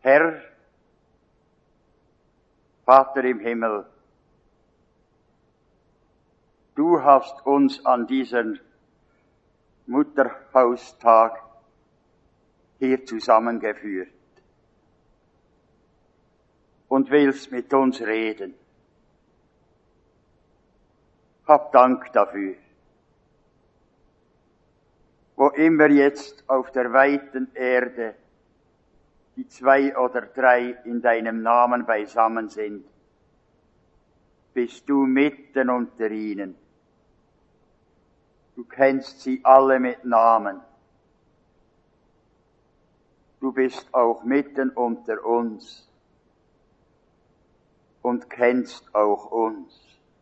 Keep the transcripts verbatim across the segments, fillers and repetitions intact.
Herr, Vater im Himmel, du hast uns an diesem Mutterhaustag hier zusammengeführt und willst mit uns reden. Hab Dank dafür. Wo immer jetzt auf der weiten Erde die zwei oder drei in deinem Namen beisammen sind, bist du mitten unter ihnen. Du kennst sie alle mit Namen. Du bist auch mitten unter uns und kennst auch uns.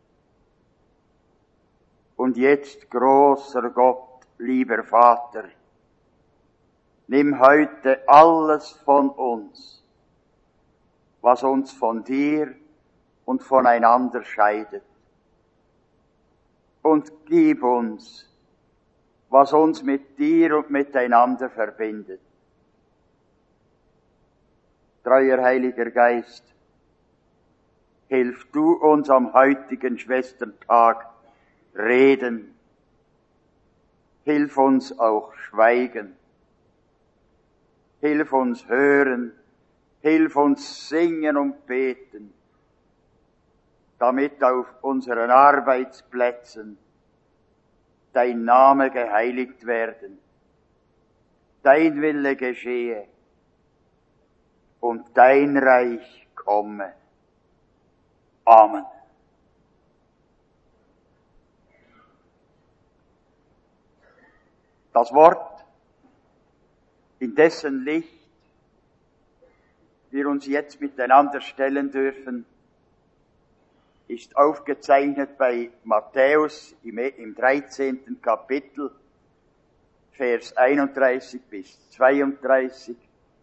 Und jetzt, großer Gott, lieber Vater, nimm heute alles von uns, was uns von dir und voneinander scheidet, und gib uns, was uns mit dir und miteinander verbindet. Treuer Heiliger Geist, hilf du uns am heutigen Schwesterntag reden, hilf uns auch schweigen, hilf uns hören, hilf uns singen und beten, damit auf unseren Arbeitsplätzen dein Name geheiligt werden, dein Wille geschehe und dein Reich komme. Amen. Das Wort, in dessen Licht wir uns jetzt miteinander stellen dürfen, ist aufgezeichnet bei Matthäus im, im dreizehnten Kapitel, Vers einunddreißig bis zweiunddreißig.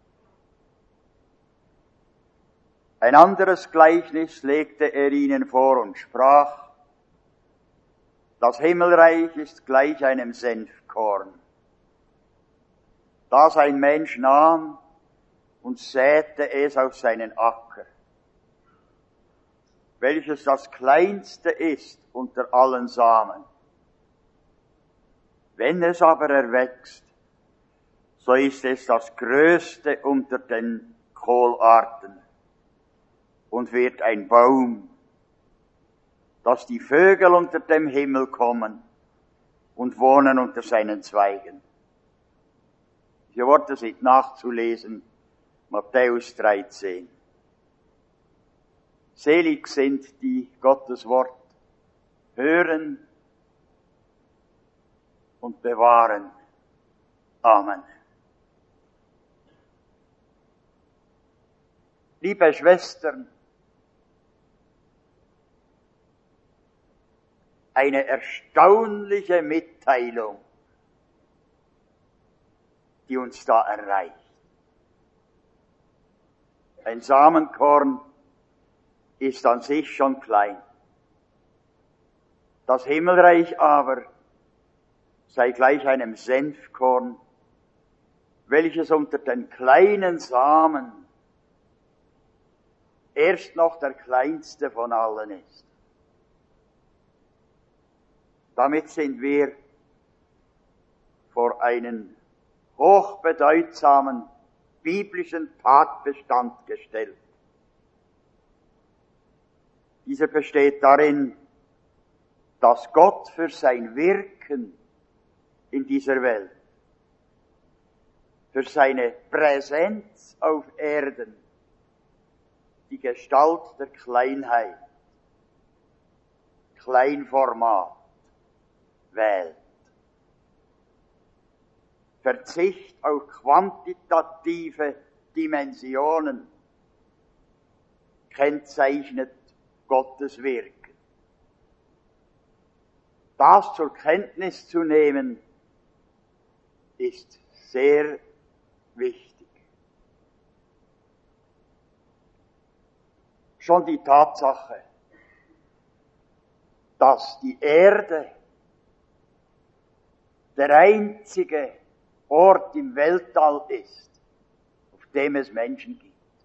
Ein anderes Gleichnis legte er ihnen vor und sprach: Das Himmelreich ist gleich einem Senfkorn, das ein Mensch nahm und säte es auf seinen Acker, welches das kleinste ist unter allen Samen. Wenn es aber erwächst, so ist es das größte unter den Kohlarten und wird ein Baum, dass die Vögel unter dem Himmel kommen und wohnen unter seinen Zweigen. Diese Worte sind nachzulesen, Matthäus dreizehn. Selig sind, die Gottes Wort hören und bewahren. Amen. Liebe Schwestern, eine erstaunliche Mitteilung, die uns da erreicht. Ein Samenkorn ist an sich schon klein. Das Himmelreich aber sei gleich einem Senfkorn, welches unter den kleinen Samen erst noch der kleinste von allen ist. Damit sind wir vor einen hochbedeutsamen biblischen Tatbestand gestellt. Dieser besteht darin, dass Gott für sein Wirken in dieser Welt, für seine Präsenz auf Erden, die Gestalt der Kleinheit, Kleinformat wählt. Verzicht auf quantitative Dimensionen kennzeichnet Gottes Wirken. Das zur Kenntnis zu nehmen, ist sehr wichtig. Schon die Tatsache, dass die Erde der einzige Ort im Weltall ist, auf dem es Menschen gibt.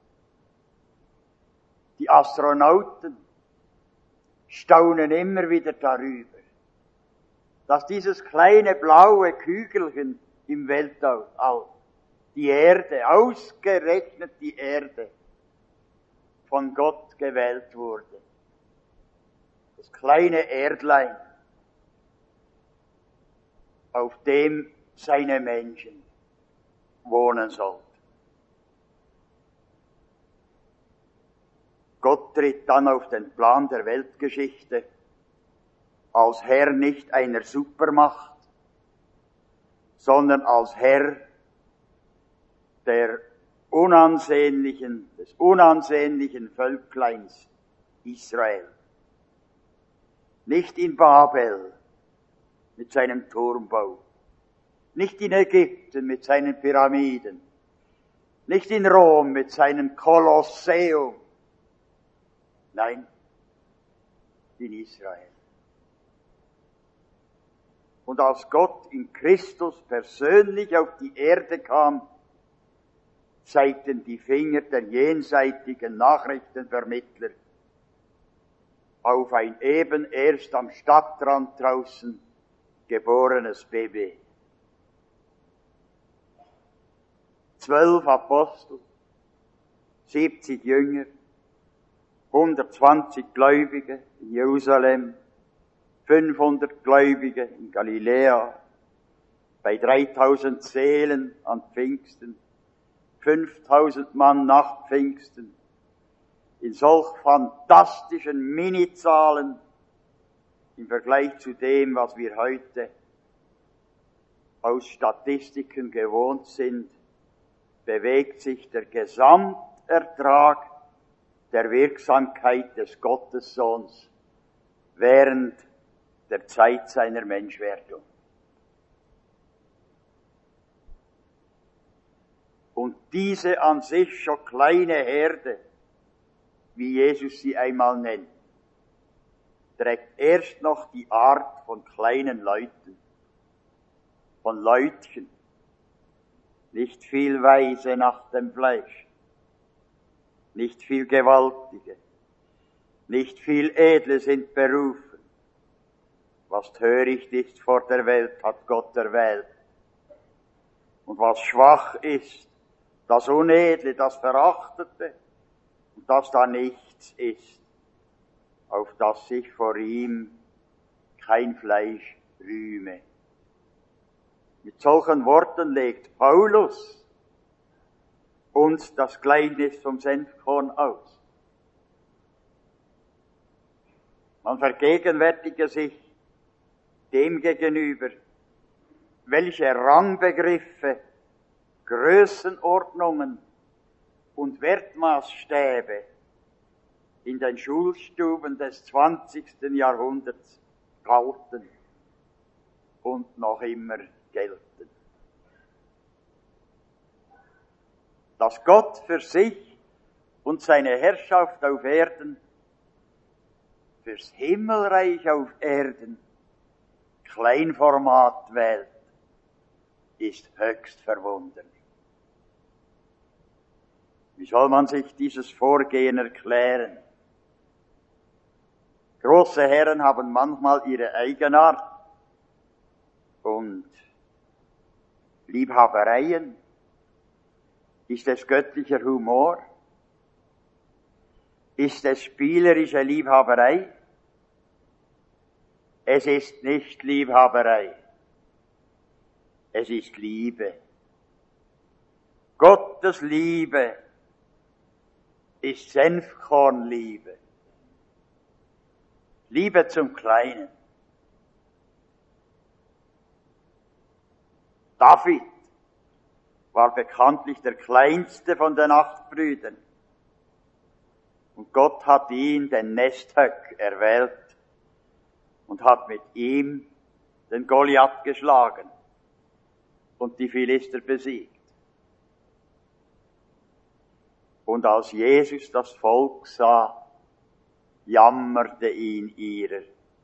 Die Astronauten staunen immer wieder darüber, dass dieses kleine blaue Kügelchen im Weltall, die Erde, ausgerechnet die Erde, von Gott gewählt wurde. Das kleine Erdlein, auf dem seine Menschen wohnen sollten. Gott tritt dann auf den Plan der Weltgeschichte als Herr nicht einer Supermacht, sondern als Herr der unansehnlichen, des unansehnlichen Völkleins Israel. Nicht in Babel mit seinem Turmbau, nicht in Ägypten mit seinen Pyramiden, nicht in Rom mit seinem Kolosseum, nein, in Israel. Und als Gott in Christus persönlich auf die Erde kam, zeigten die Finger der jenseitigen Nachrichtenvermittler auf ein eben erst am Stadtrand draußen geborenes Baby. Zwölf Apostel, siebzig Jünger, hundertzwanzig Gläubige in Jerusalem, fünfhundert Gläubige in Galiläa, bei dreitausend Seelen an Pfingsten, fünftausend Mann nach Pfingsten, in solch fantastischen Minizahlen im Vergleich zu dem, was wir heute aus Statistiken gewohnt sind, bewegt sich der Gesamtertrag der Wirksamkeit des Gottessohns während der Zeit seiner Menschwerdung. Und diese an sich schon kleine Herde, wie Jesus sie einmal nennt, trägt erst noch die Art von kleinen Leuten, von Leutchen, nicht viel Weise nach dem Fleisch, nicht viel Gewaltige, nicht viel Edle sind berufen. Was töricht ist vor der Welt, hat Gott erwählt. Und was schwach ist, das Unedle, das Verachtete, und das da nichts ist, auf das sich vor ihm kein Fleisch rühme. Mit solchen Worten legt Paulus uns das Gleichnis vom Senfkorn aus. Man vergegenwärtige sich dem gegenüber, welche Rangbegriffe, Größenordnungen und Wertmaßstäbe in den Schulstuben des zwanzigsten Jahrhunderts galten und noch immer gelten. Dass Gott für sich und seine Herrschaft auf Erden, fürs Himmelreich auf Erden, Kleinformat wählt, ist höchst verwunderlich. Wie soll man sich dieses Vorgehen erklären? Große Herren haben manchmal ihre Eigenart und Liebhabereien. Ist es göttlicher Humor? Ist es spielerische Liebhaberei? Es ist nicht Liebhaberei. Es ist Liebe. Gottes Liebe ist Senfkornliebe. Liebe zum Kleinen. David war bekanntlich der kleinste von den acht Brüdern. Und Gott hat ihn, den Nesthöck, erwählt und hat mit ihm den Goliath geschlagen und die Philister besiegt. Und als Jesus das Volk sah, jammerte ihn ihrer.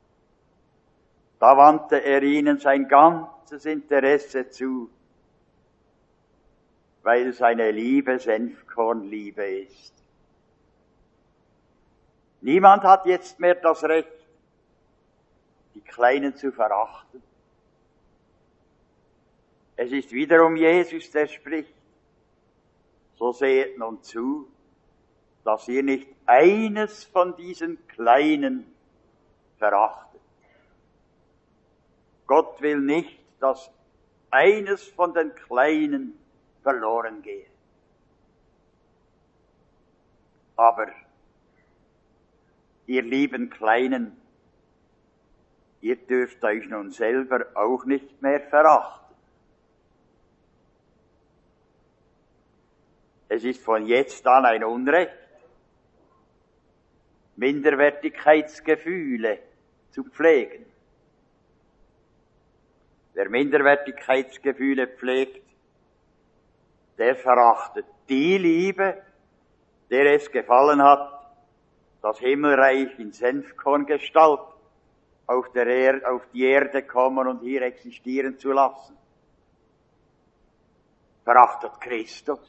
Da wandte er ihnen sein ganzes Interesse zu, weil seine Liebe Senfkornliebe ist. Niemand hat jetzt mehr das Recht, die Kleinen zu verachten. Es ist wiederum Jesus, der spricht. So sehet nun zu, dass ihr nicht eines von diesen Kleinen verachtet. Gott will nicht, dass eines von den Kleinen verloren gehe. Aber, ihr lieben Kleinen, ihr dürft euch nun selber auch nicht mehr verachten. Es ist von jetzt an ein Unrecht, Minderwertigkeitsgefühle zu pflegen. Wer Minderwertigkeitsgefühle pflegt, der verachtet die Liebe, der es gefallen hat, das Himmelreich in Senfkorngestalt auf, der er- auf die Erde kommen und hier existieren zu lassen. Verachtet Christus.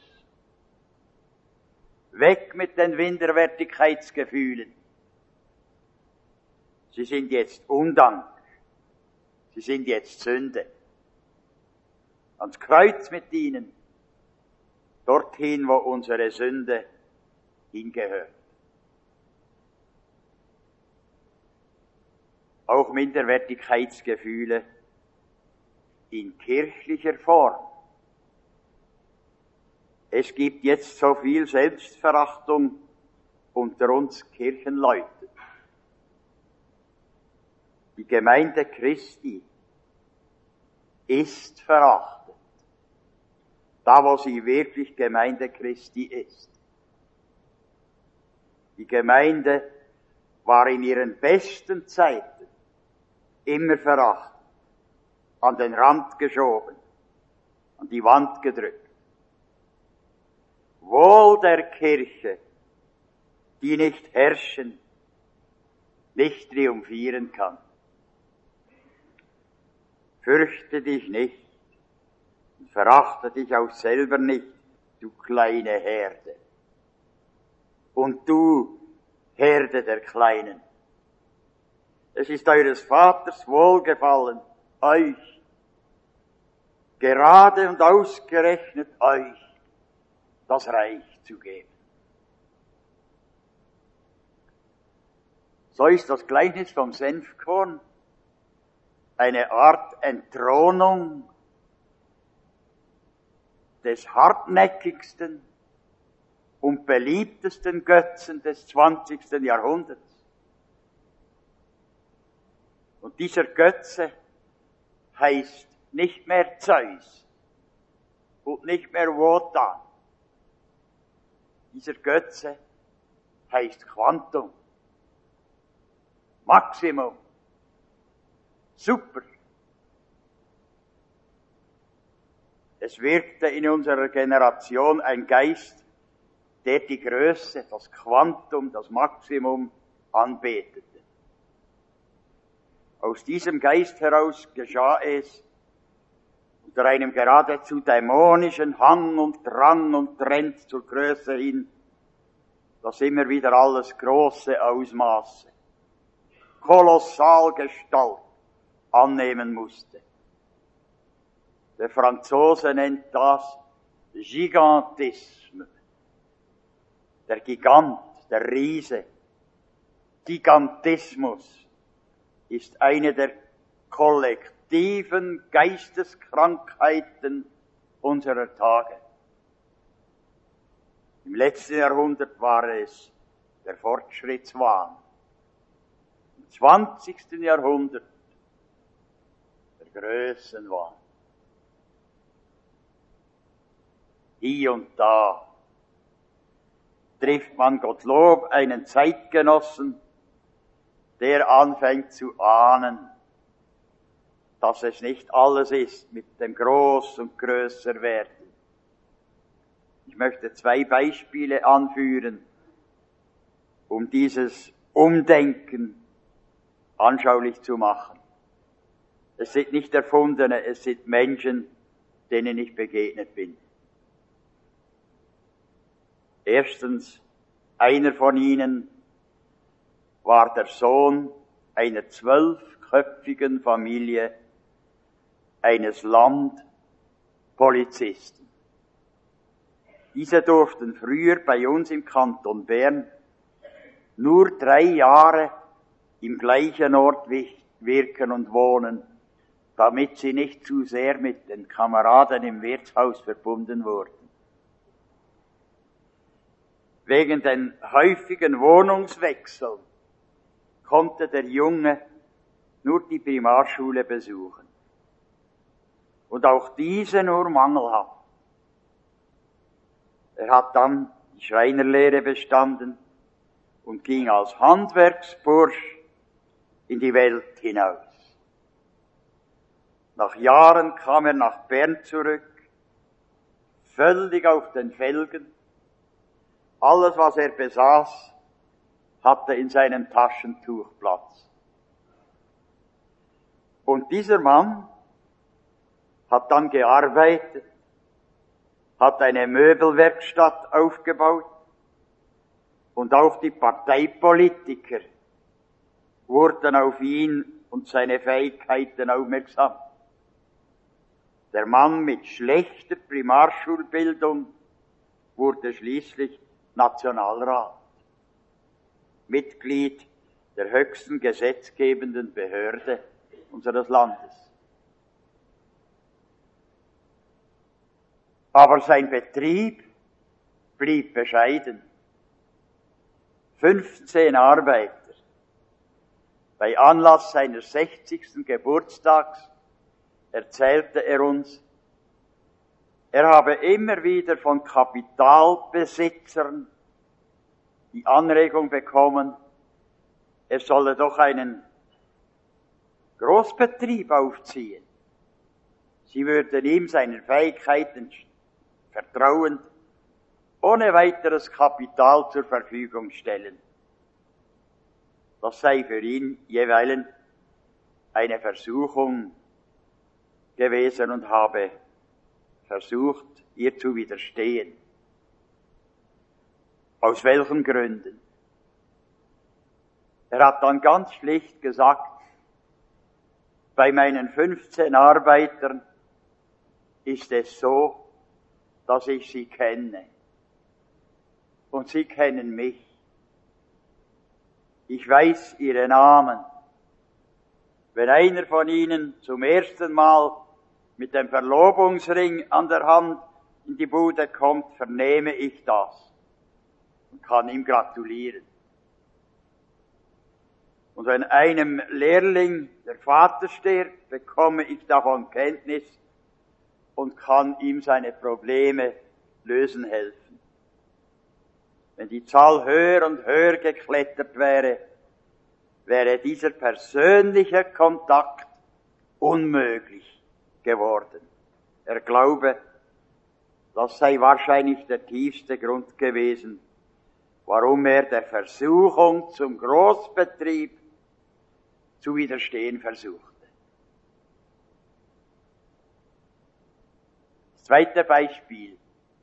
Weg mit den Minderwertigkeitsgefühlen. Sie sind jetzt Undank. Sie sind jetzt Sünde. Ans Kreuz mit ihnen. Dorthin, wo unsere Sünde hingehört. Auch Minderwertigkeitsgefühle in kirchlicher Form. Es gibt jetzt so viel Selbstverachtung unter uns Kirchenleuten. Die Gemeinde Christi ist verachtet. Da, wo sie wirklich Gemeinde Christi ist. Die Gemeinde war in ihren besten Zeiten immer verachtet, an den Rand geschoben, an die Wand gedrückt. Wohl der Kirche, die nicht herrschen, nicht triumphieren kann. Fürchte dich nicht und verachte dich auch selber nicht, du kleine Herde. Und du, Herde der Kleinen. Es ist eures Vaters Wohlgefallen, euch, gerade und ausgerechnet euch, das Reich zu geben. So ist das Gleichnis vom Senfkorn eine Art Entthronung des hartnäckigsten und beliebtesten Götzen des zwanzigsten Jahrhunderts. Und dieser Götze heißt nicht mehr Zeus und nicht mehr Wotan. Dieser Götze heißt Quantum, Maximum, Super. Es wirkte in unserer Generation ein Geist, der die Größe, das Quantum, das Maximum anbetete. Aus diesem Geist heraus geschah es, unter einem geradezu dämonischen Hang und Drang und Trend zur Größe hin, dass immer wieder alles große Ausmaße, kolossal Gestalt annehmen musste. Der Franzose nennt das Gigantisme. Der Gigant, der Riese. Gigantismus ist eine der kollektiven Geisteskrankheiten unserer Tage. Im letzten Jahrhundert war es der Fortschrittswahn. Im zwanzigsten Jahrhundert der Größenwahn. Hier und da trifft man Gottlob einen Zeitgenossen, der anfängt zu ahnen, dass es nicht alles ist mit dem Groß- und Größerwerden. Ich möchte zwei Beispiele anführen, um dieses Umdenken anschaulich zu machen. Es sind nicht Erfundene, es sind Menschen, denen ich begegnet bin. Erstens, einer von ihnen war der Sohn einer zwölfköpfigen Familie eines Landpolizisten. Diese durften früher bei uns im Kanton Bern nur drei Jahre im gleichen Ort wirken und wohnen, damit sie nicht zu sehr mit den Kameraden im Wirtshaus verbunden wurden. Wegen den häufigen Wohnungswechseln konnte der Junge nur die Primarschule besuchen. Und auch diese nur mangelhaft. Er hat dann die Schreinerlehre bestanden und ging als Handwerksbursch in die Welt hinaus. Nach Jahren kam er nach Bern zurück, völlig auf den Felgen. Alles, was er besaß, hatte in seinem Taschentuch Platz. Und dieser Mann hat dann gearbeitet, hat eine Möbelwerkstatt aufgebaut und auch die Parteipolitiker wurden auf ihn und seine Fähigkeiten aufmerksam. Der Mann mit schlechter Primarschulbildung wurde schließlich Nationalrat, Mitglied der höchsten gesetzgebenden Behörde unseres Landes. Aber sein Betrieb blieb bescheiden. fünfzehn Arbeiter. Bei Anlass seines sechzigsten Geburtstags erzählte er uns, er habe immer wieder von Kapitalbesitzern die Anregung bekommen, er solle doch einen Großbetrieb aufziehen. Sie würden ihm seinen Fähigkeiten vertrauend ohne weiteres Kapital zur Verfügung stellen. Das sei für ihn jeweilen eine Versuchung gewesen und habe versucht, ihr zu widerstehen. Aus welchen Gründen? Er hat dann ganz schlicht gesagt, bei meinen fünfzehn Arbeitern ist es so, dass ich sie kenne. Und sie kennen mich. Ich weiß ihre Namen. Wenn einer von ihnen zum ersten Mal mit dem Verlobungsring an der Hand in die Bude kommt, vernehme ich das und kann ihm gratulieren. Und wenn einem Lehrling der Vater stirbt, bekomme ich davon Kenntnis und kann ihm seine Probleme lösen helfen. Wenn die Zahl höher und höher geklettert wäre, wäre dieser persönliche Kontakt unmöglich geworden. Er glaube, das sei wahrscheinlich der tiefste Grund gewesen, warum er der Versuchung zum Großbetrieb zu widerstehen versuchte. Das zweite Beispiel.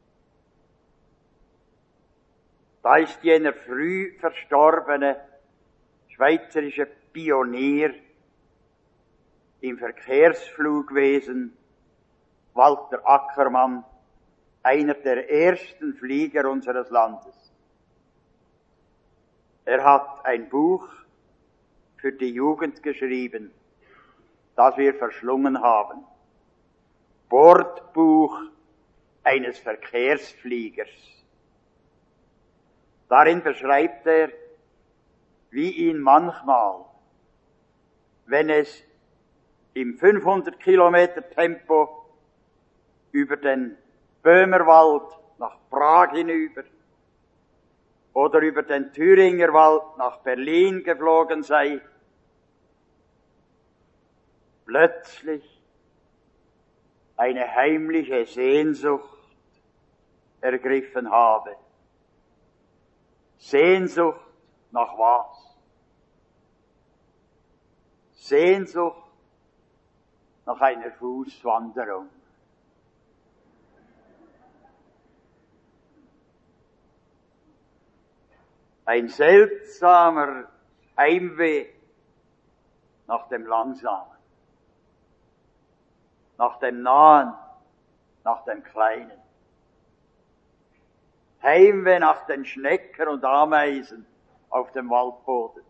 Da ist jener früh verstorbene schweizerische Pionier im Verkehrsflugwesen, Walter Ackermann, einer der ersten Flieger unseres Landes. Er hat ein Buch für die Jugend geschrieben, das wir verschlungen haben. Bordbuch eines Verkehrsfliegers. Darin beschreibt er, wie ihn manchmal, wenn es im fünfhundert Kilometer Tempo über den Böhmerwald nach Prag hinüber oder über den Thüringer Wald nach Berlin geflogen sei, plötzlich eine heimliche Sehnsucht ergriffen habe. Sehnsucht nach was? Sehnsucht nach einer Fußwanderung. Ein seltsamer Heimweh nach dem Langsamen, nach dem Nahen, nach dem Kleinen. Heimweh nach den Schnecken und Ameisen auf dem Waldboden.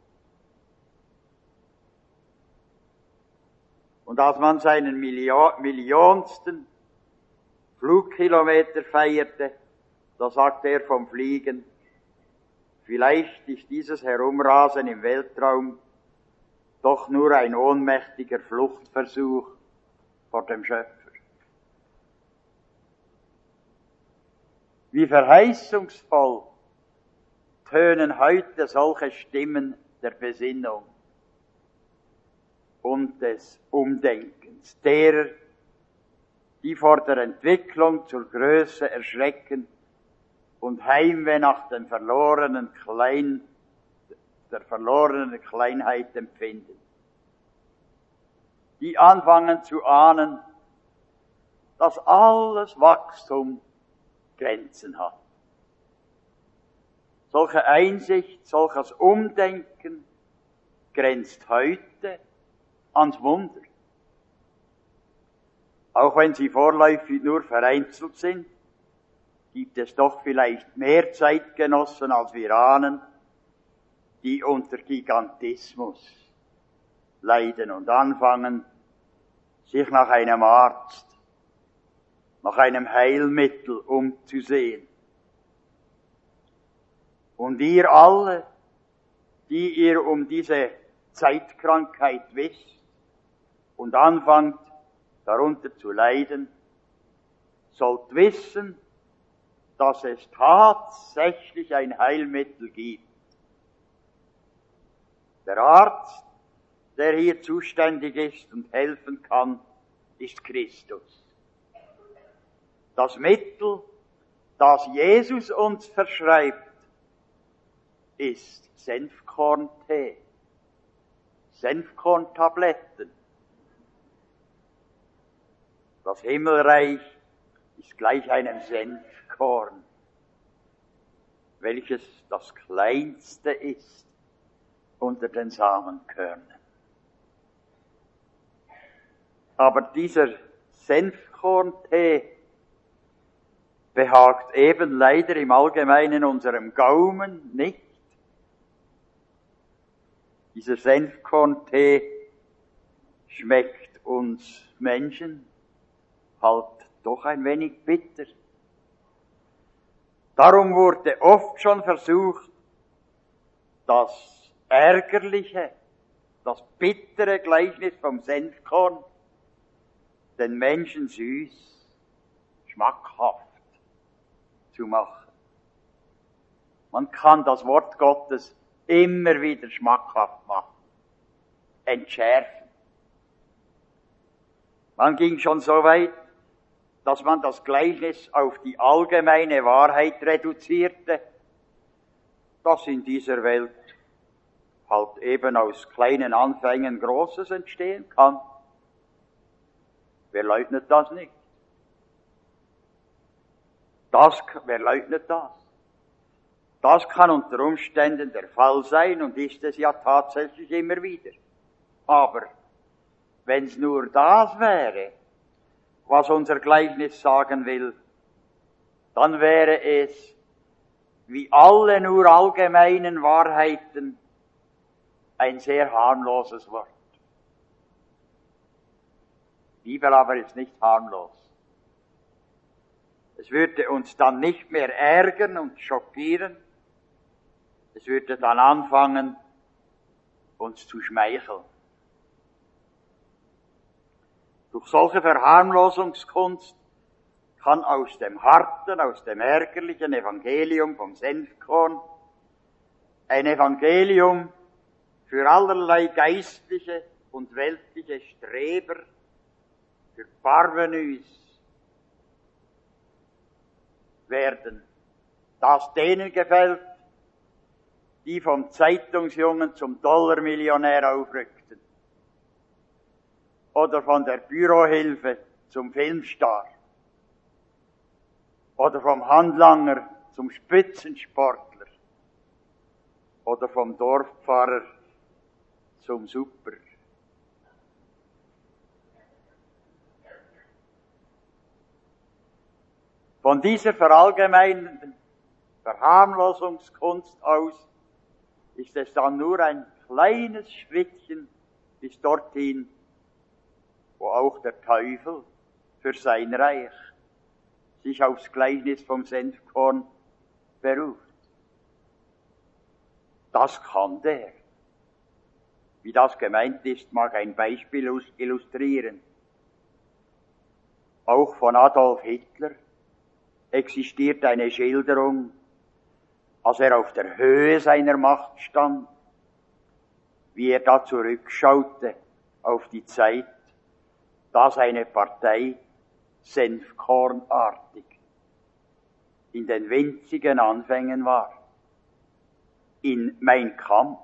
Und als man seinen Milio- Millionsten Flugkilometer feierte, da sagte er vom Fliegen, vielleicht ist dieses Herumrasen im Weltraum doch nur ein ohnmächtiger Fluchtversuch vor dem Schöpfer. Wie verheißungsvoll tönen heute solche Stimmen der Besinnung und des Umdenkens, derer, die vor der Entwicklung zur Größe erschrecken und Heimweh nach den verlorenen Klein, der verlorenen Kleinheit empfinden. Die anfangen zu ahnen, dass alles Wachstum Grenzen hat. Solche Einsicht, solches Umdenken grenzt heute ans Wunder. Auch wenn sie vorläufig nur vereinzelt sind, gibt es doch vielleicht mehr Zeitgenossen, als wir ahnen, die unter Gigantismus leiden und anfangen, sich nach einem Arzt, nach einem Heilmittel umzusehen. Und ihr alle, die ihr um diese Zeitkrankheit wisst und anfangt, darunter zu leiden, sollt wissen, dass es tatsächlich ein Heilmittel gibt. Der Arzt, der hier zuständig ist und helfen kann, ist Christus. Das Mittel, das Jesus uns verschreibt, ist Senfkorntee, Senfkorntabletten. Das Himmelreich ist gleich einem Senfkorn, welches das kleinste ist unter den Samenkörnern. Aber dieser Senfkorntee behagt eben leider im Allgemeinen unserem Gaumen nicht. Dieser Senfkorntee schmeckt uns Menschen halt doch ein wenig bitter. Darum wurde oft schon versucht, das ärgerliche, das bittere Gleichnis vom Senfkorn den Menschen süß, schmackhaft zu machen. Man kann das Wort Gottes immer wieder schmackhaft machen, entschärfen. Man ging schon so weit, dass man das Gleichnis auf die allgemeine Wahrheit reduzierte, dass in dieser Welt halt eben aus kleinen Anfängen Großes entstehen kann. Wer leugnet das nicht? Das, wer leugnet das? Das kann unter Umständen der Fall sein und ist es ja tatsächlich immer wieder. Aber wenn es nur das wäre, was unser Gleichnis sagen will, dann wäre es, wie alle nur allgemeinen Wahrheiten, ein sehr harmloses Wort. Die Bibel aber ist nicht harmlos. Es würde uns dann nicht mehr ärgern und schockieren. Es würde dann anfangen, uns zu schmeicheln. Durch solche Verharmlosungskunst kann aus dem harten, aus dem ärgerlichen Evangelium vom Senfkorn ein Evangelium für allerlei geistliche und weltliche Streber, für Parvenus werden, das denen gefällt, die vom Zeitungsjungen zum Dollarmillionär aufrückten oder von der Bürohilfe zum Filmstar oder vom Handlanger zum Spitzensportler oder vom Dorfpfarrer zum Super. Von dieser verallgemeinernden Verharmlosungskunst aus ist es dann nur ein kleines Schrittchen bis dorthin, wo auch der Teufel für sein Reich sich aufs Gleichnis vom Senfkorn beruft. Das kann der. Wie das gemeint ist, mag ein Beispiel illustrieren. Auch von Adolf Hitler existiert eine Schilderung, als er auf der Höhe seiner Macht stand, wie er da zurückschaute auf die Zeit, da seine Partei senfkornartig in den winzigen Anfängen war. In Mein Kampf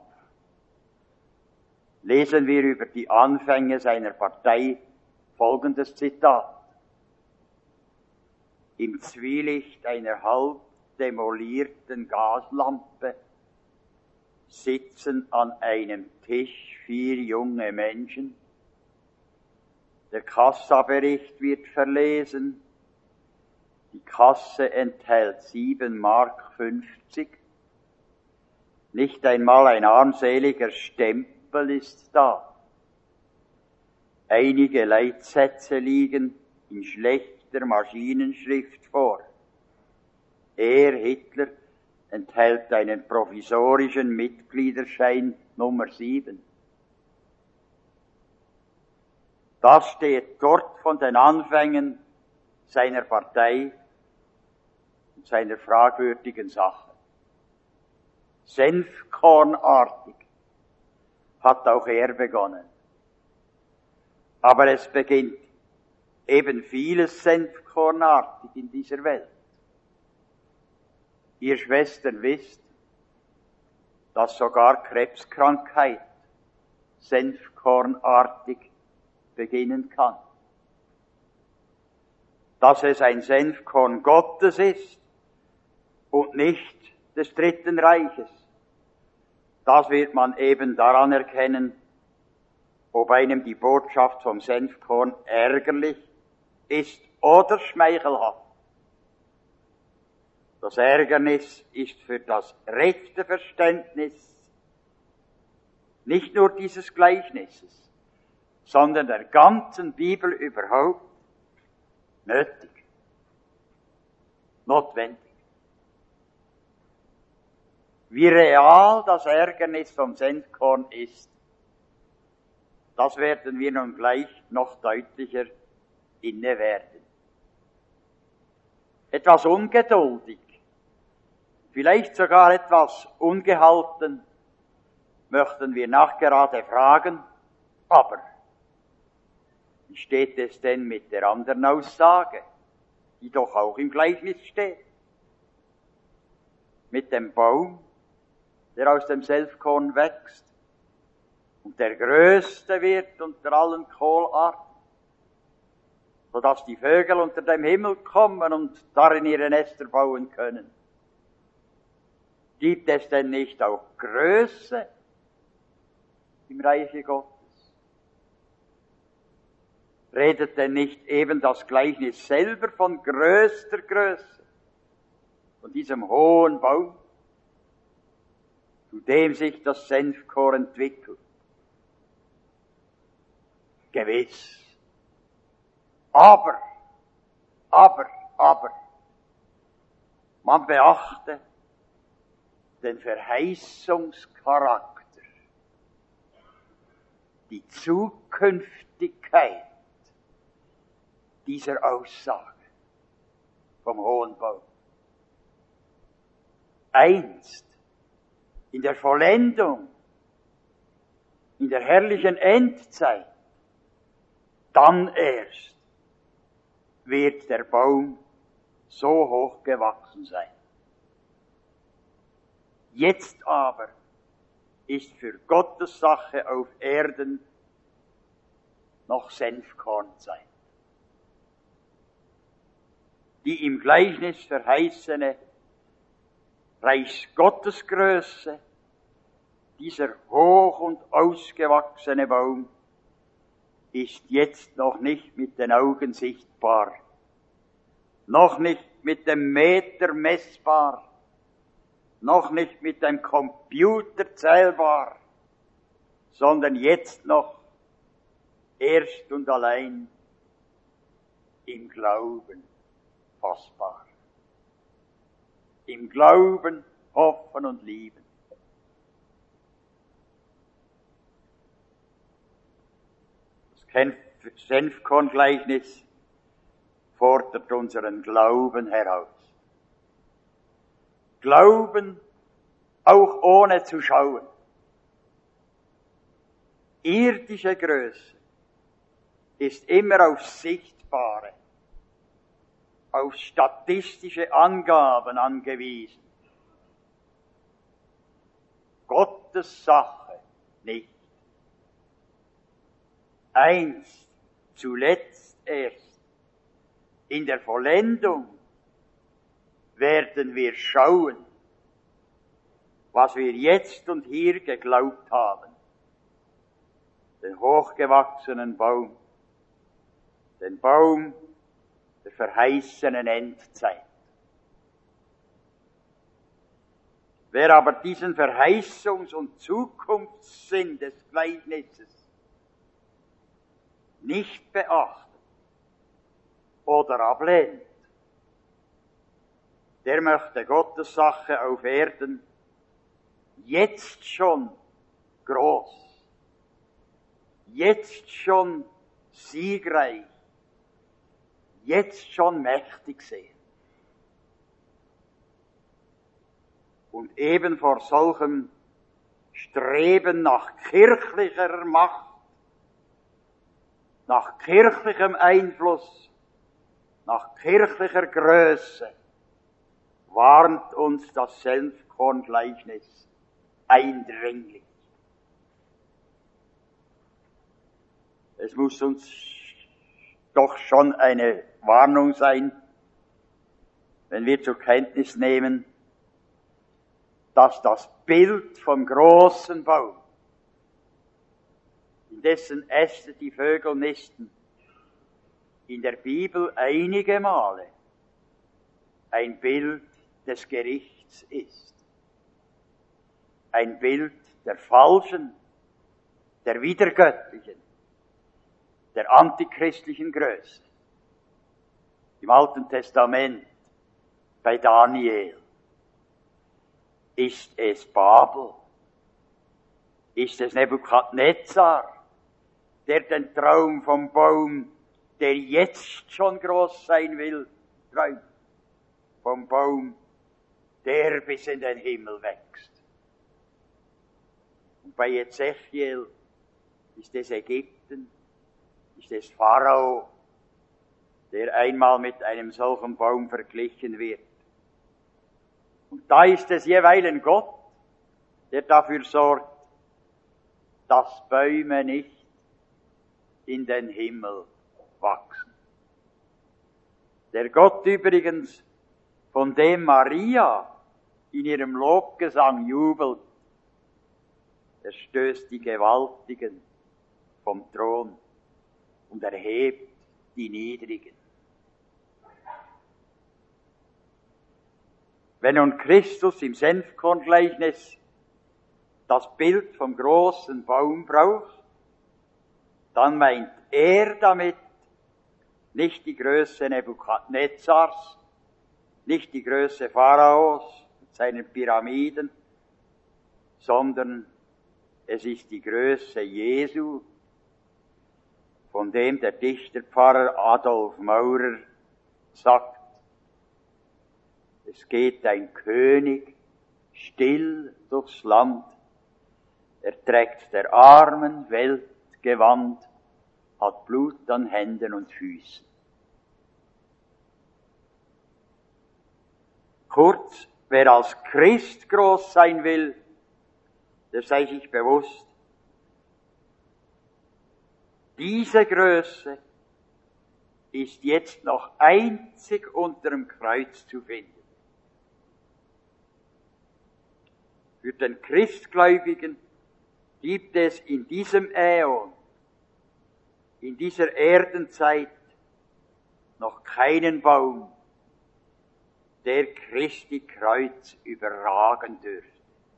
lesen wir über die Anfänge seiner Partei folgendes Zitat. Im Zwielicht einer halb demolierten Gaslampe sitzen an einem Tisch vier junge Menschen. Der Kassabericht wird verlesen. Die Kasse enthält sieben Mark fünfzig. Nicht einmal ein armseliger Stempel ist da. Einige Leitsätze liegen in schlechter Maschinenschrift vor. Er, Hitler, enthält einen provisorischen Mitgliederschein Nummer sieben. Das steht dort von den Anfängen seiner Partei und seiner fragwürdigen Sache. Senfkornartig hat auch er begonnen. Aber es beginnt eben vieles senfkornartig in dieser Welt. Ihr Schwestern wisst, dass sogar Krebskrankheit senfkornartig beginnen kann. Dass es ein Senfkorn Gottes ist und nicht des Dritten Reiches, das wird man eben daran erkennen, ob einem die Botschaft vom Senfkorn ärgerlich ist oder schmeichelhaft. Das Ärgernis ist für das rechte Verständnis nicht nur dieses Gleichnisses, sondern der ganzen Bibel überhaupt nötig, notwendig. Wie real das Ärgernis vom Senfkorn ist, das werden wir nun gleich noch deutlicher inne werden. Etwas ungeduldig, vielleicht sogar etwas ungehalten, möchten wir nachgerade fragen, aber wie steht es denn mit der anderen Aussage, die doch auch im Gleichnis steht? Mit dem Baum, der aus dem Senfkorn wächst und der größte wird unter allen Kohlarten, sodass die Vögel unter dem Himmel kommen und darin ihre Nester bauen können. Gibt es denn nicht auch Größe im Reiche Gottes? Redet denn nicht eben das Gleichnis selber von größter Größe, von diesem hohen Baum, zu dem sich das Senfkorn entwickelt? Gewiss. Aber, aber, aber, man beachte den Verheißungscharakter, die Zukünftigkeit dieser Aussage vom hohen Baum. Einst, in der Vollendung, in der herrlichen Endzeit, dann erst wird der Baum so hoch gewachsen sein. Jetzt aber ist für Gottes Sache auf Erden noch Senfkornzeit. Die im Gleichnis verheißene Reichsgottesgröße dieser hoch und ausgewachsene Baum ist jetzt noch nicht mit den Augen sichtbar, noch nicht mit dem Meter messbar, noch nicht mit dem Computer zählbar, sondern jetzt noch erst und allein im Glauben fassbar. Im Glauben hoffen und lieben. Das Senfkorngleichnis fordert unseren Glauben heraus. Glauben auch ohne zu schauen. Irdische Größe ist immer auf Sichtbare, auf statistische Angaben angewiesen. Gottes Sache nicht. Einst, zuletzt erst, in der Vollendung werden wir schauen, was wir jetzt und hier geglaubt haben. Den hochgewachsenen Baum, den Baum der verheißenen Endzeit. Wer aber diesen Verheißungs- und Zukunftssinn des Gleichnisses nicht beachtet oder ablehnt, der möchte Gottes Sache auf Erden jetzt schon groß, jetzt schon siegreich, jetzt schon mächtig sehen. Und eben vor solchem Streben nach kirchlicher Macht, nach kirchlichem Einfluss, nach kirchlicher Größe, warnt uns das Senfkorngleichnis eindringlich. Es muss uns doch schon eine Warnung sein, wenn wir zur Kenntnis nehmen, dass das Bild vom großen Baum, in dessen Äste die Vögel nisten, in der Bibel einige Male ein Bild des Gerichts ist. Ein Bild der falschen, der widergöttlichen, der antichristlichen Größe. Im Alten Testament, bei Daniel, ist es Babel, ist es Nebukadnezar, der den Traum vom Baum, der jetzt schon groß sein will, träumt. Vom Baum, der bis in den Himmel wächst. Und bei Ezechiel ist es Ägypten, ist es Pharao, der einmal mit einem solchen Baum verglichen wird. Und da ist es jeweils Gott, der dafür sorgt, dass Bäume nicht in den Himmel wachsen. Der Gott übrigens, von dem Maria in ihrem Lobgesang jubelt, er stößt die Gewaltigen vom Thron und erhebt die Niedrigen. Wenn nun Christus im Senfkorngleichnis das Bild vom großen Baum braucht, dann meint er damit nicht die Größe Nebukadnezars, nicht die Größe Pharaos mit seinen Pyramiden, sondern es ist die Größe Jesu, von dem der Dichterpfarrer Adolf Maurer sagt, es geht ein König still durchs Land, er trägt der armen Welt Gewand, hat Blut an Händen und Füßen. Kurz, wer als Christ groß sein will, der sei sich bewusst, diese Größe ist jetzt noch einzig unter dem Kreuz zu finden. Für den Christgläubigen gibt es in diesem Äon, in dieser Erdenzeit noch keinen Baum, der Christi Kreuz überragen dürfte.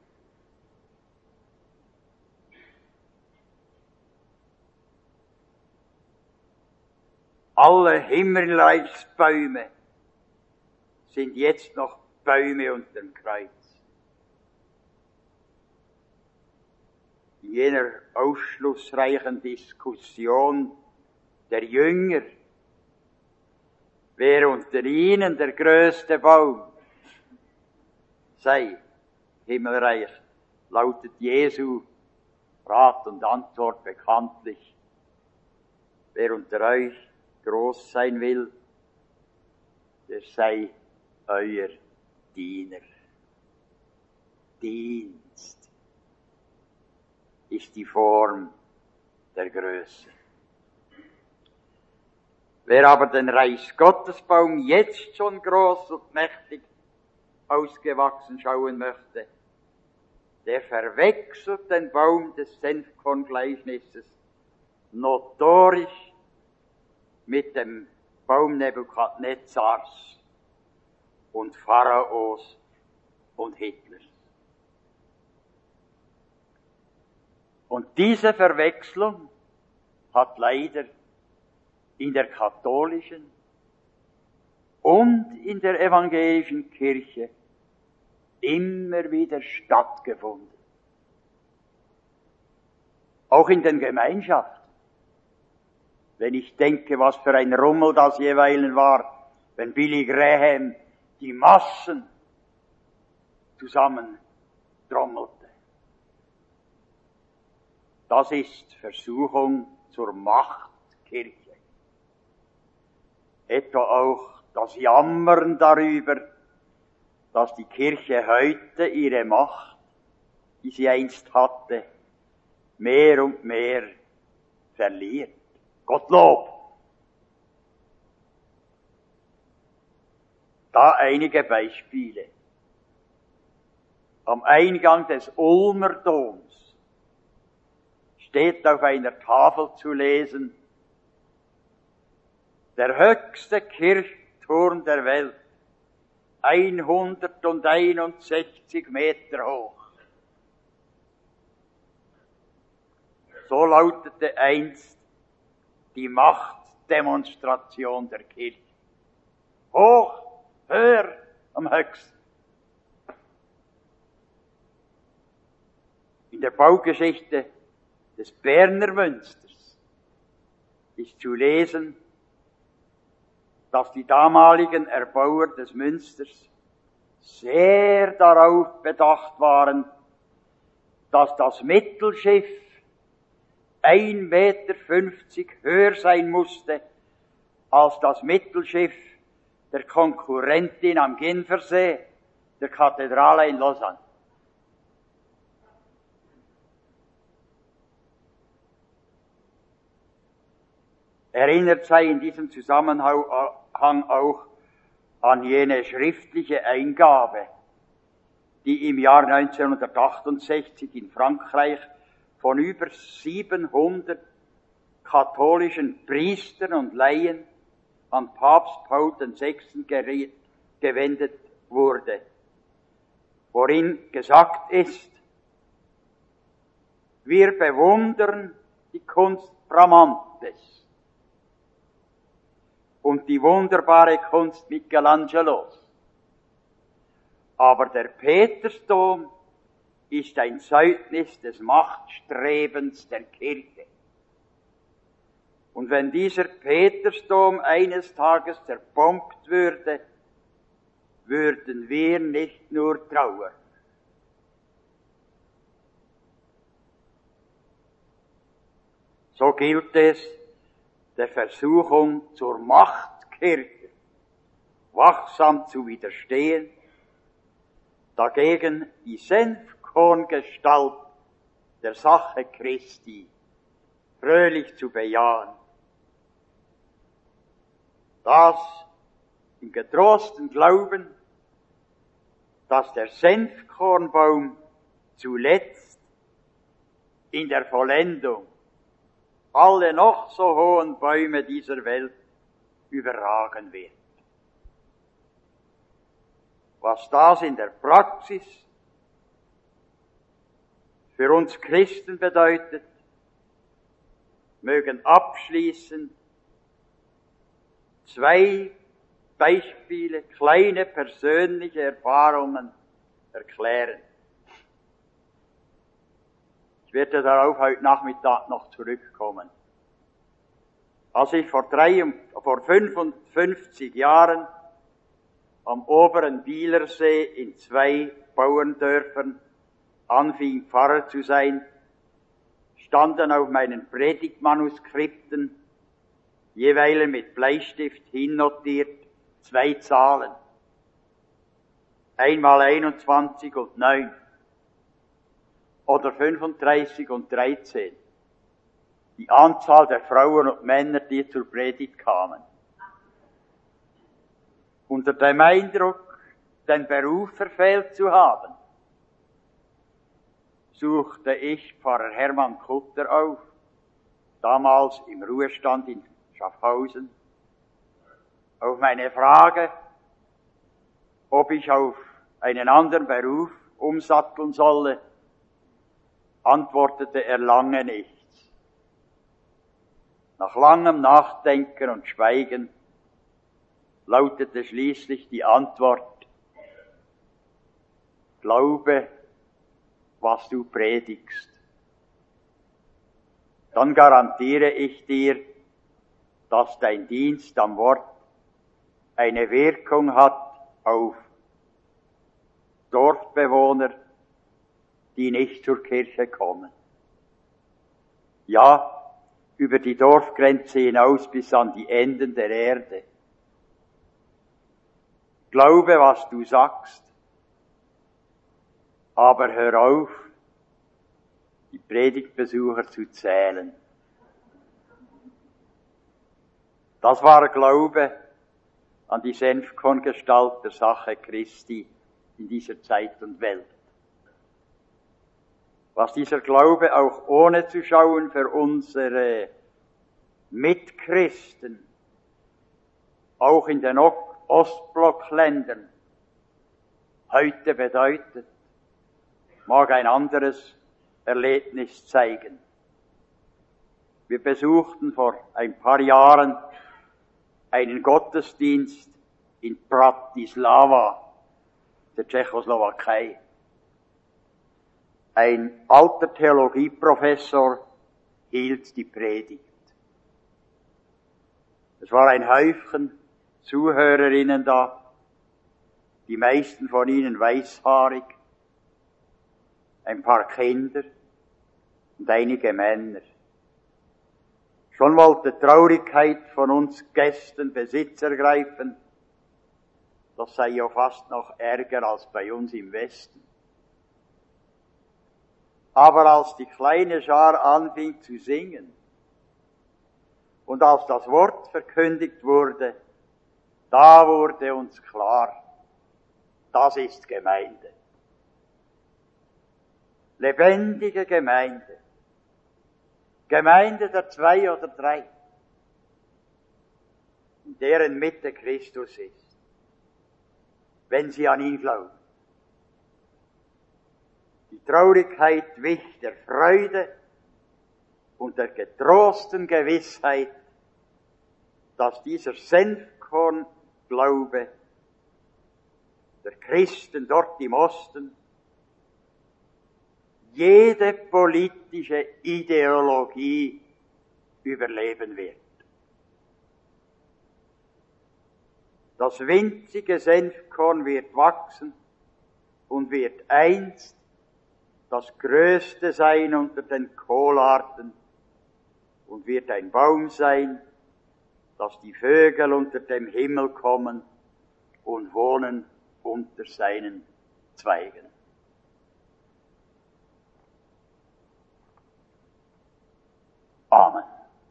Alle Himmelreichsbäume sind jetzt noch Bäume unter dem Kreuz. In jener aufschlussreichen Diskussion der Jünger, wer unter ihnen der größte Baum sei, Himmelreich, lautet Jesu Rat und Antwort bekanntlich: Wer unter euch groß sein will, der sei euer Diener. Dienst ist die Form der Größe. Wer aber den Reichsgottesbaum jetzt schon groß und mächtig ausgewachsen schauen möchte, der verwechselt den Baum des Senfkorngleichnisses notorisch mit dem Baum Nebukadnezars und Pharaos und Hitlers. Und diese Verwechslung hat leider in der katholischen und in der evangelischen Kirche immer wieder stattgefunden. Auch in den Gemeinschaften. Wenn ich denke, was für ein Rummel das jeweilen war, wenn Billy Graham die Massen zusammentrommelte. Das ist Versuchung zur Machtkirche. Etwa auch das Jammern darüber, dass die Kirche heute ihre Macht, die sie einst hatte, mehr und mehr verliert. Gottlob! Da einige Beispiele. Am Eingang des Ulmer Doms steht auf einer Tafel zu lesen: Der höchste Kirchturm der Welt, hunderteinundsechzig Meter hoch. So lautete einst die Machtdemonstration der Kirche. Hoch, höher, am höchsten. In der Baugeschichte des Berner Münsters ist zu lesen, dass die damaligen Erbauer des Münsters sehr darauf bedacht waren, dass das Mittelschiff ein Meter fünfzig höher sein musste als das Mittelschiff der Konkurrentin am Genfersee, der Kathedrale in Lausanne. Erinnert sei in diesem Zusammenhang auch an jene schriftliche Eingabe, die im Jahr neunzehnhundertachtundsechzig in Frankreich von über siebenhundert katholischen Priestern und Laien an Papst Paul der Sechste gewendet wurde, worin gesagt ist: Wir bewundern die Kunst Bramantes und die wunderbare Kunst Michelangelos, aber der Petersdom ist ein Zeugnis des Machtstrebens der Kirche. Und wenn dieser Petersdom eines Tages zerbombt würde, würden wir nicht nur trauern. So gilt es, der Versuchung zur Machtkirche wachsam zu widerstehen, dagegen die Senfkorngestalt der Sache Christi fröhlich zu bejahen. Das im getrosten Glauben, dass der Senfkornbaum zuletzt in der Vollendung alle noch so hohen Bäume dieser Welt überragen wird. Was das in der Praxis für uns Christen bedeutet, mögen abschließend zwei Beispiele, kleine persönliche Erfahrungen erklären. Ich werde darauf heute Nachmittag noch zurückkommen. Als ich vor, drei, vor fünfundfünfzig Jahren am oberen Bielersee in zwei Bauerndörfern anfing, Pfarrer zu sein, standen auf meinen Predigtmanuskripten jeweils mit Bleistift hinnotiert zwei Zahlen. Einmal einundzwanzig und neun. Oder fünfunddreißig und dreizehn. Die Anzahl der Frauen und Männer, die zur Predigt kamen. Unter dem Eindruck, den Beruf verfehlt zu haben, suchte ich Pfarrer Hermann Kutter auf, damals im Ruhestand in Schaffhausen. Auf meine Frage, ob ich auf einen anderen Beruf umsatteln solle, antwortete er lange nichts. Nach langem Nachdenken und Schweigen lautete schließlich die Antwort: Glaube, was du predigst. Dann garantiere ich dir, dass dein Dienst am Wort eine Wirkung hat auf Dorfbewohner, die nicht zur Kirche kommen. Ja, über die Dorfgrenze hinaus bis an die Enden der Erde. Glaube, was du sagst, aber hör auf, die Predigtbesucher zu zählen. Das war Glaube an die Senfkorngestalt der Sache Christi in dieser Zeit und Welt. Was dieser Glaube auch ohne zu schauen für unsere Mitchristen, auch in den Ostblockländern, heute bedeutet, mag ein anderes Erlebnis zeigen. Wir besuchten vor ein paar Jahren einen Gottesdienst in Bratislava, der Tschechoslowakei. Ein alter Theologieprofessor hielt die Predigt. Es war ein Häufchen Zuhörerinnen da, die meisten von ihnen weißhaarig, ein paar Kinder und einige Männer. Schon wollte Traurigkeit von uns Gästen Besitz ergreifen, das sei ja fast noch ärger als bei uns im Westen. Aber als die kleine Schar anfing zu singen und als das Wort verkündigt wurde, da wurde uns klar, das ist Gemeinde. Lebendige Gemeinde. Gemeinde der zwei oder drei, in deren Mitte Christus ist, wenn sie an ihn glauben. Die Traurigkeit wich der Freude und der getrosten Gewissheit, dass dieser Senfkornglaube der Christen dort im Osten jede politische Ideologie überleben wird. Das winzige Senfkorn wird wachsen und wird einst das Größte sein unter den Kohlarten und wird ein Baum sein, dass die Vögel unter dem Himmel kommen und wohnen unter seinen Zweigen. Amen.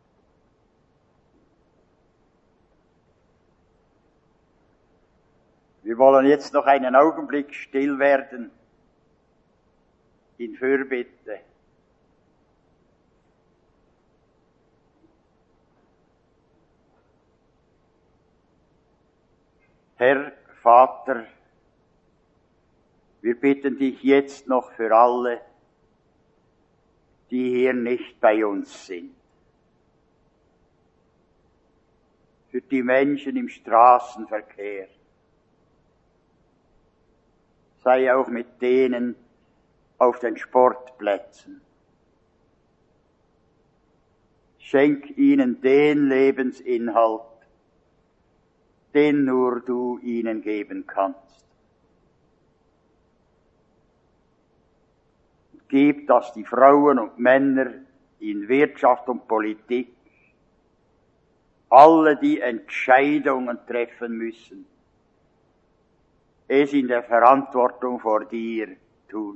Wir wollen jetzt noch einen Augenblick still werden in Fürbitte Herr Vater, wir bitten dich jetzt noch für alle, die hier nicht bei uns sind. Für die Menschen im Straßenverkehr. Sei auch mit denen auf den Sportplätzen. Schenk ihnen den Lebensinhalt, den nur du ihnen geben kannst. Gib, dass die Frauen und Männer in Wirtschaft und Politik, alle, die Entscheidungen treffen müssen, es in der Verantwortung vor dir tun.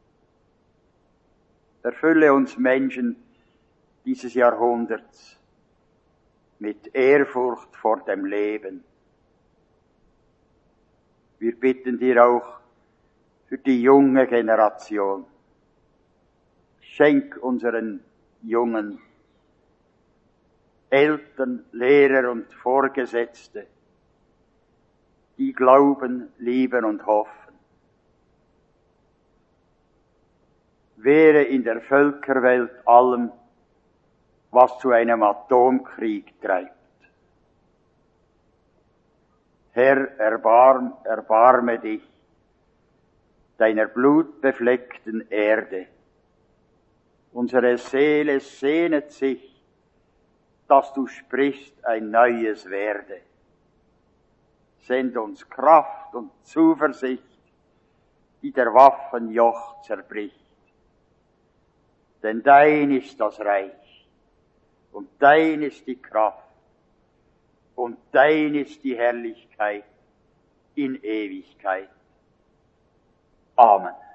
Erfülle uns Menschen dieses Jahrhunderts mit Ehrfurcht vor dem Leben. Wir bitten dir auch für die junge Generation. Schenk unseren Jungen Eltern, Lehrer und Vorgesetzte, die glauben, lieben und hoffen. Wehre in der Völkerwelt allem, was zu einem Atomkrieg treibt. Herr, erbarm, erbarme dich deiner blutbefleckten Erde. Unsere Seele sehnet sich, dass du sprichst, ein Neues werde. Send uns Kraft und Zuversicht, die der Waffenjoch zerbricht. Denn dein ist das Reich, und dein ist die Kraft, und dein ist die Herrlichkeit in Ewigkeit. Amen.